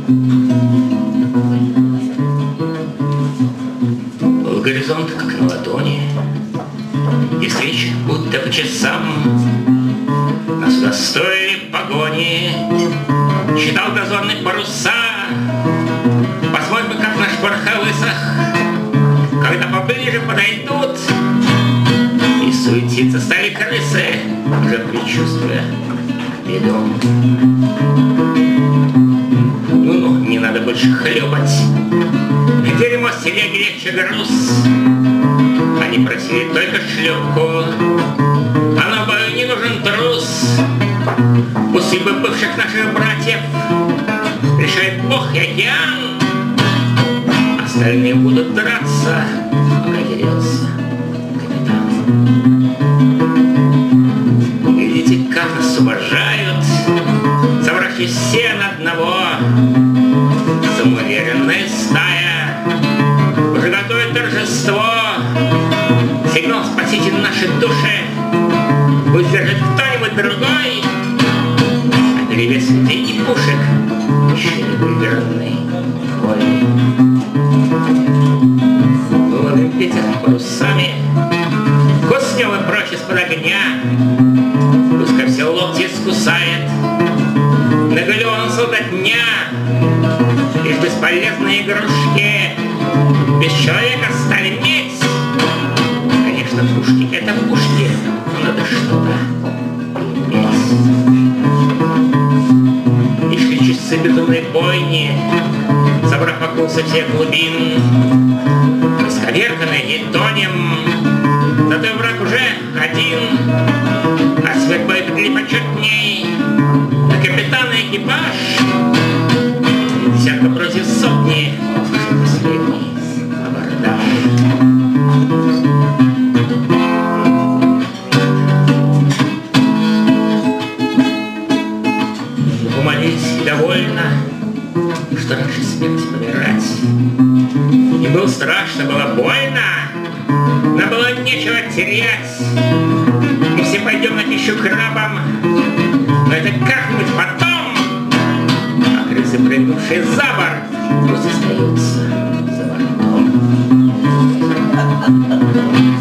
Был горизонт, как на ладони, и встречи будто по часам. Нас удостоили погони, считал дозорный паруса. Посмотрим, как наш порох высох, когда поближе подойдут, и суетиться стали крысы, уже предчувствуя беду. Ну, не надо больше хлебать, дерьмо с телеги легче груз. Они просили только шлюпку, а на бою не нужен трус. Пусть судьбы бывших наших братьев решает Бог и океан. Остальные будут драться, пока дерется капитан. Видите, как нас уважают, собравшись все на одного. Самоуверенная стая уже готовит торжество. Сигнал спаситель нашей души пусть держит кто-нибудь другой. А перевес людей и пушек еще не выигранный бой. Ловим ветер парусами, куснем и прочь из-под огня. Пускай все локти скусает нагалеон солдатня. Лишь бесполезные игрушки без человека стали медь. Конечно, пушки — это пушки, но надо что-то иметь. И шли часы бетонной бойни, собрав вокруг со всех глубин. Мы сковерканы и тонем, зато враг уже один. А смерть боит ли почетней, а капитан и экипаж десятка против сотни, последний абордаж. Помолись довольно, что раньше смерти помирать. И было страшно, было больно, но было нечего терять. Мы все пойдем на пищу крабам, но это как-нибудь потом. А крысы, прыгнувшие за борт, пусть остаются за бортом.